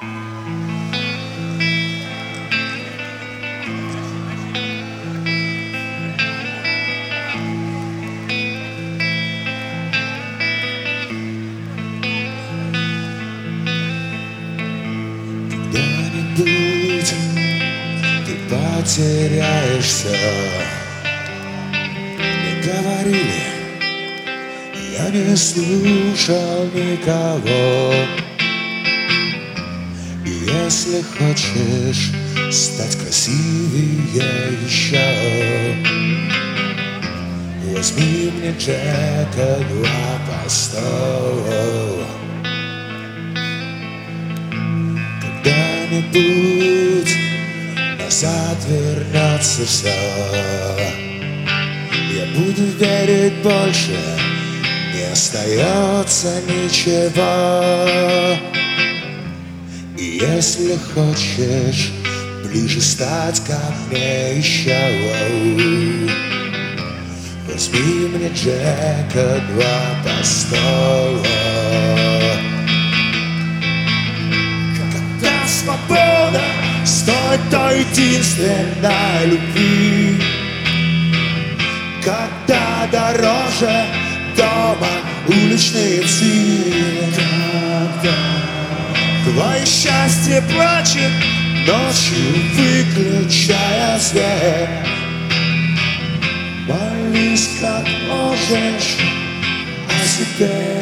Когда-нибудь ты потеряешься. Мне говорили, я не слушал никого. И если хочешь стать красивее еще, возьми мне Джека 2 по 100. Когда-нибудь назад вернется все. Я буду верить больше, не остается ничего. И если хочешь ближе стать ко мне еще, возьми мне Джека 2 по 100. Когда свобода стоит той единственной любви, когда дороже дома уличные псы, когда твое счастье плачет ночью, выключая свет. Молись как можешь о себе.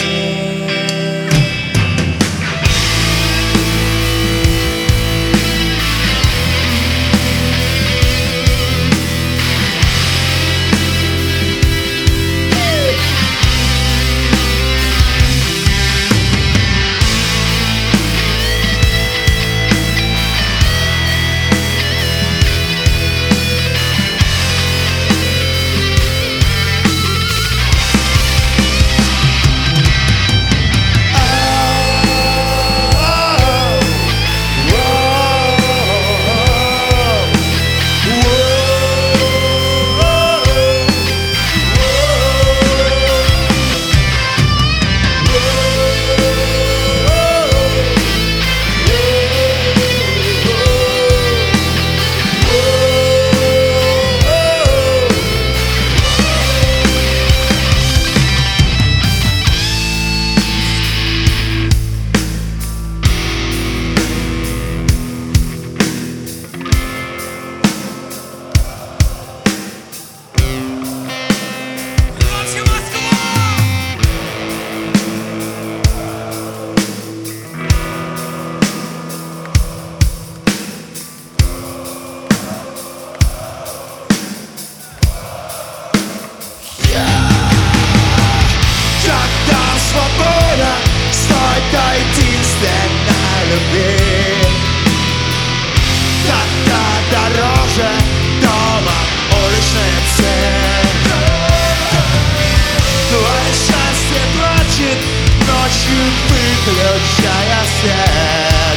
Выключая свет,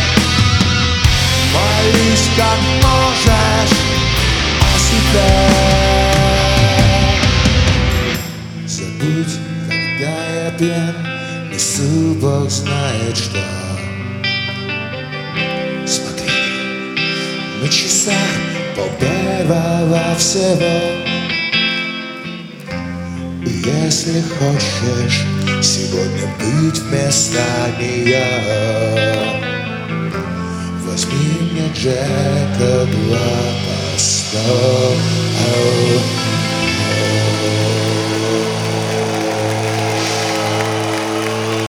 молись как можешь о себе. Забудь, когда я пьян, несу Бог знает что. Смотри, на часах 1:30 всего. Если хочешь сегодня быть вместо нее, возьми мне Джека 2 по 100.